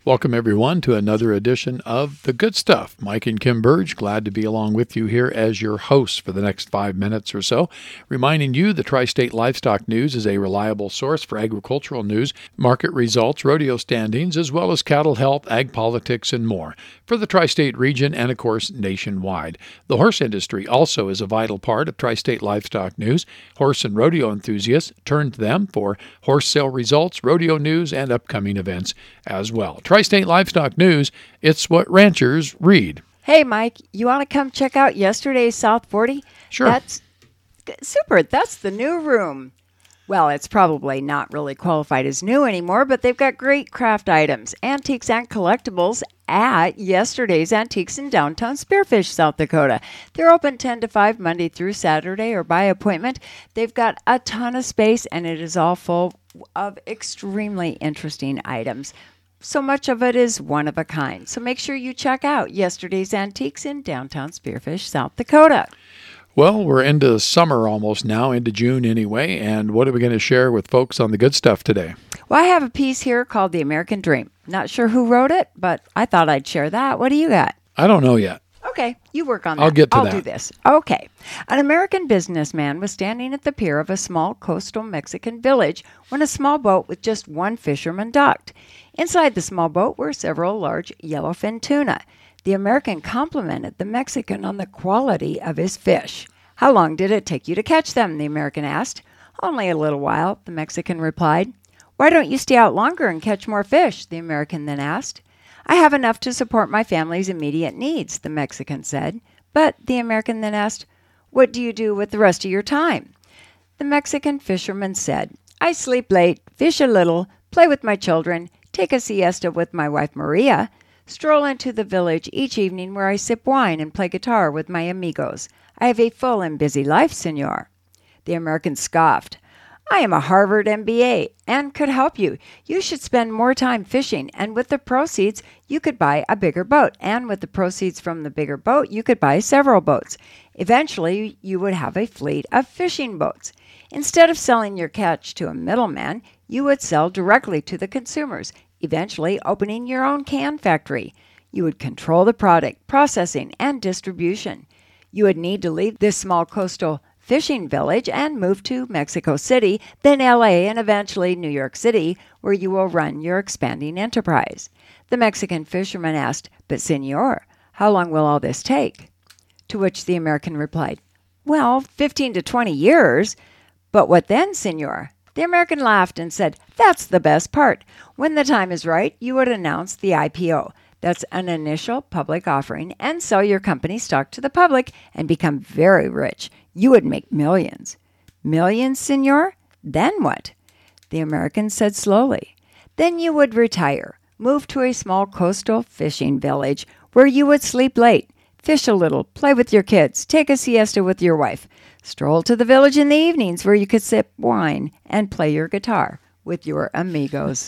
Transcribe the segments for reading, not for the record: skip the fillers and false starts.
Welcome, everyone, to another edition of The Good Stuff. Mike and Kim Burge, glad to be along with you here as your hosts for the next 5 minutes or so. Reminding you the Tri-State Livestock News is a reliable source for agricultural news, market results, rodeo standings, as well as cattle health, ag politics, and more for the Tri-State region and, of course, nationwide. The horse industry also is a vital part of Tri-State Livestock News. Horse and rodeo enthusiasts turn to them for horse sale results, rodeo news, and upcoming events as well. Tri-State Livestock News, it's what ranchers read. Hey, Mike, you want to come check out yesterday's South 40? Sure. That's super. That's the new room. Well, it's probably not really qualified as new anymore, but they've got great craft items, antiques, and collectibles at yesterday's Antiques in downtown Spearfish, South Dakota. They're open 10 to 5 Monday through Saturday or by appointment. They've got a ton of space, and it is all full of extremely interesting items. So much of it is one of a kind. So make sure you check out yesterday's Antiques in downtown Spearfish, South Dakota. Well, we're into summer almost now, into June anyway, and what are we going to share with folks on the good stuff today? Well, I have a piece here called The American Dream. Not sure who wrote it, but I thought I'd share that. What do you got? I don't know yet. Okay, you work on that. I'll get to that. I'll do this. Okay. An American businessman was standing at the pier of a small coastal Mexican village when a small boat with just one fisherman docked. Inside the small boat were several large yellowfin tuna. The American complimented the Mexican on the quality of his fish. "How long did it take you to catch them?" the American asked. "Only a little while," the Mexican replied. "Why don't you stay out longer and catch more fish?" the American then asked. "I have enough to support my family's immediate needs," the Mexican said. But the American then asked, "What do you do with the rest of your time?" The Mexican fisherman said, "I sleep late, fish a little, play with my children, take a siesta with my wife Maria, stroll into the village each evening where I sip wine and play guitar with my amigos. I have a full and busy life, senor." The American scoffed. "I am a Harvard MBA and could help you. You should spend more time fishing, and with the proceeds, you could buy a bigger boat. And with the proceeds from the bigger boat, you could buy several boats. Eventually, you would have a fleet of fishing boats. Instead of selling your catch to a middleman, you would sell directly to the consumers, eventually opening your own can factory. You would control the product, processing, and distribution. You would need to leave this small coastal fishing village and move to Mexico City, then LA, and eventually New York City, where you will run your expanding enterprise." The Mexican fisherman asked, "But senor, how long will all this take?" To which the American replied, "Well, 15 to 20 years. But what then, senor?" The American laughed and said, "That's the best part. When the time is right, you would announce the IPO. That's an initial public offering, and sell your company stock to the public and become very rich. You would make millions." "Millions, senor? Then what?" The American said slowly, "Then you would retire, move to a small coastal fishing village where you would sleep late, fish a little, play with your kids, take a siesta with your wife, stroll to the village in the evenings where you could sip wine and play your guitar with your amigos."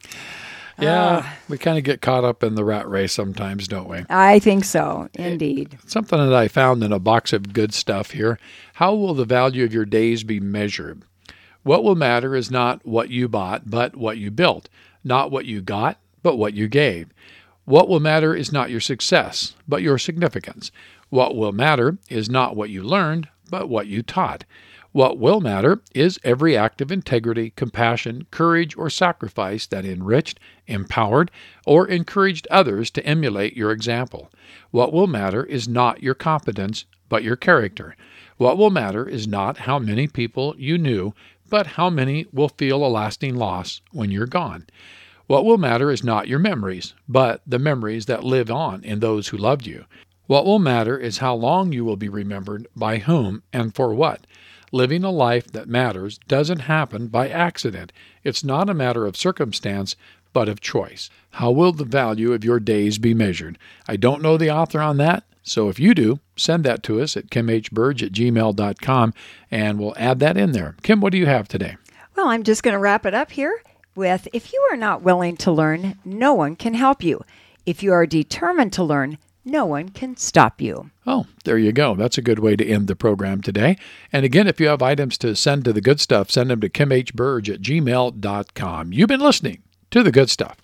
Yeah, we kind of get caught up in the rat race sometimes, don't we? I think so, indeed. Something that I found in a box of good stuff here. How will the value of your days be measured? What will matter is not what you bought, but what you built. Not what you got, but what you gave. What will matter is not your success, but your significance. What will matter is not what you learned, but what you taught. What will matter is every act of integrity, compassion, courage, or sacrifice that enriched, empowered, or encouraged others to emulate your example. What will matter is not your competence, but your character. What will matter is not how many people you knew, but how many will feel a lasting loss when you're gone. What will matter is not your memories, but the memories that live on in those who loved you. What will matter is how long you will be remembered, by whom, and for what. Living a life that matters doesn't happen by accident. It's not a matter of circumstance, but of choice. How will the value of your days be measured? I don't know the author on that, so if you do, send that to us at kimhburge@gmail.com, and we'll add that in there. Kim, what do you have today? Well, I'm just going to wrap it up here with, if you are not willing to learn, no one can help you. If you are determined to learn, no one can stop you. Oh, there you go. That's a good way to end the program today. And again, if you have items to send to the good stuff, send them to kimhburge@gmail.com. You've been listening to the good stuff.